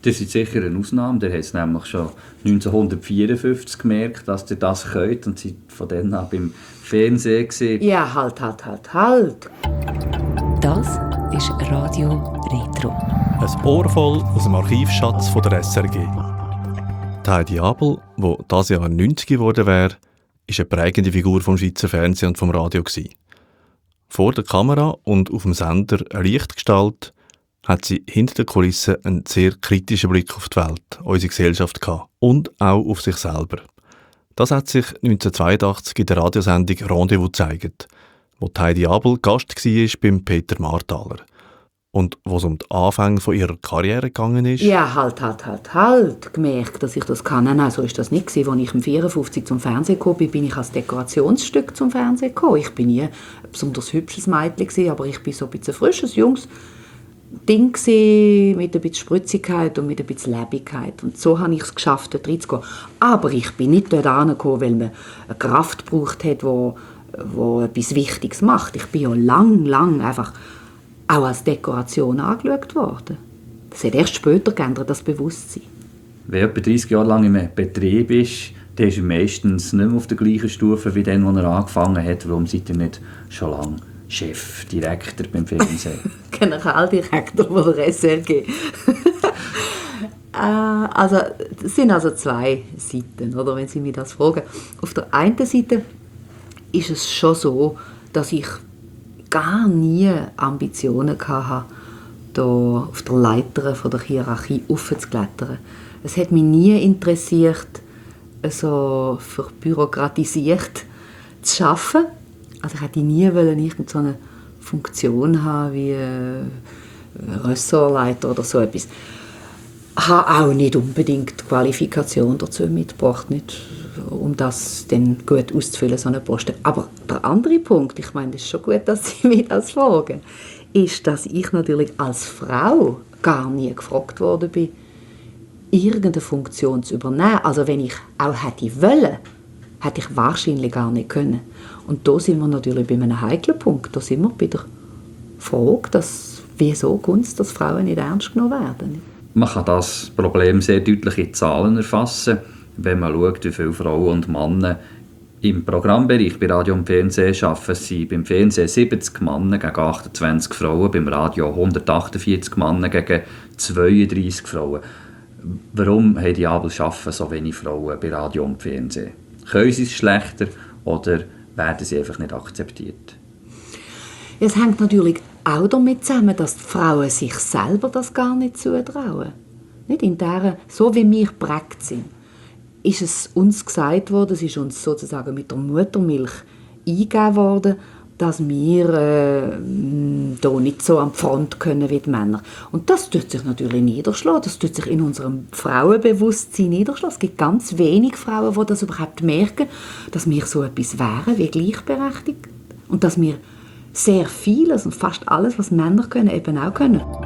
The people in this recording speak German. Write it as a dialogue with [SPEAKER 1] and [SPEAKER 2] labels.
[SPEAKER 1] Das ist sicher eine Ausnahme. Der hat es nämlich schon 1954 gemerkt, dass ihr das könnt und seid von dann an beim Fernsehen gesehen.
[SPEAKER 2] Ja, halt.
[SPEAKER 3] Das ist Radio Retro.
[SPEAKER 4] Ein Ohr voll aus dem Archivschatz von der SRG. Die Heidi Abel, die dieses Jahr 90 geworden wäre, war eine prägende Figur vom Schweizer Fernsehen und vom Radio. Vor der Kamera und auf dem Sender eine Lichtgestalt hat sie hinter den Kulissen einen sehr kritischen Blick auf die Welt, unsere Gesellschaft gehabt und auch auf sich selber. Das hat sich 1982 in der Radiosendung «Rendezvous» gezeigt, wo Heidi Abel Gast war beim Peter Marthaler. Und wo es um den Anfang von ihrer Karriere gegangen ist...
[SPEAKER 2] Ja, halt. Gemerkt, dass ich das kann. Nein, so war das nicht. Als ich im 1954 zum Fernsehen gekommen bin, bin ich als Dekorationsstück zum Fernsehen gekommen. Ich bin nie ein besonders hübsches Mädchen, aber ich bin so ein bisschen frisches, junges Ding mit ein bisschen Spritzigkeit und mit ein bisschen Lebendigkeit. Und so habe ich es geschafft, dort reinzugehen. Aber ich bin nicht dort hingekommen, weil man eine Kraft gebraucht hat, die etwas Wichtiges macht. Ich bin ja lang einfach auch als Dekoration angeschaut worden. Das hat erst später geändert, das Bewusstsein.
[SPEAKER 1] Wenn etwa 30 Jahre lang im Betrieb ist, dann ist er meistens nicht mehr auf der gleichen Stufe wie dann, als er angefangen hat. Warum seid ihr nicht schon lange Chef, Direktor beim Fernsehen?
[SPEAKER 2] Generaldirektor von der SRG. Also, es sind also zwei Seiten, oder, wenn Sie mich das fragen. Auf der einen Seite ist es schon so, dass ich gar nie Ambitionen hatte, da auf der Leiter von der Hierarchie aufzuklettern. Es hat mich nie interessiert, so verbürokratisiert zu arbeiten. Also ich hätte nie irgendeine Funktion haben wie Ressortleiter oder so etwas. Ich habe auch nicht unbedingt die Qualifikation dazu mitgebracht, nicht, um das dann gut auszufüllen, so einen Posten. Aber der andere Punkt, ich meine, es ist schon gut, dass Sie mich das fragen, ist, dass ich natürlich als Frau gar nie gefragt worden bin, irgendeine Funktion zu übernehmen. Also wenn ich auch hätte wollen, hätte ich wahrscheinlich gar nicht können. Und da sind wir natürlich bei einem heiklen Punkt. Da sind wir bei der Frage, wieso Gunst, dass Frauen nicht ernst genommen werden.
[SPEAKER 1] Man kann das Problem sehr deutlich in Zahlen erfassen, wenn man schaut, wie viele Frauen und Männer im Programmbereich bei Radio und Fernsehen arbeiten. Es sind beim Fernsehen 70 Männer gegen 28 Frauen, beim Radio 148 Männer gegen 32 Frauen. Warum haben die Abel arbeiten so wenig Frauen bei Radio und Fernsehen? Können sie es schlechter oder werden sie einfach nicht akzeptiert?
[SPEAKER 2] Es hängt natürlich auch damit zusammen, dass die Frauen sich selber das gar nicht zutrauen. Nicht in der, so wie wir geprägt sind, ist es uns gesagt worden, es ist uns sozusagen mit der Muttermilch eingegeben worden, dass wir hier nicht so an die Front können wie die Männer. Und das tut sich natürlich niederschlagen, das tut sich in unserem Frauenbewusstsein niederschlagen. Es gibt ganz wenig Frauen, die das überhaupt merken, dass wir so etwas wären wie gleichberechtigt und dass wir sehr vieles und fast alles, was Männer können, eben auch können.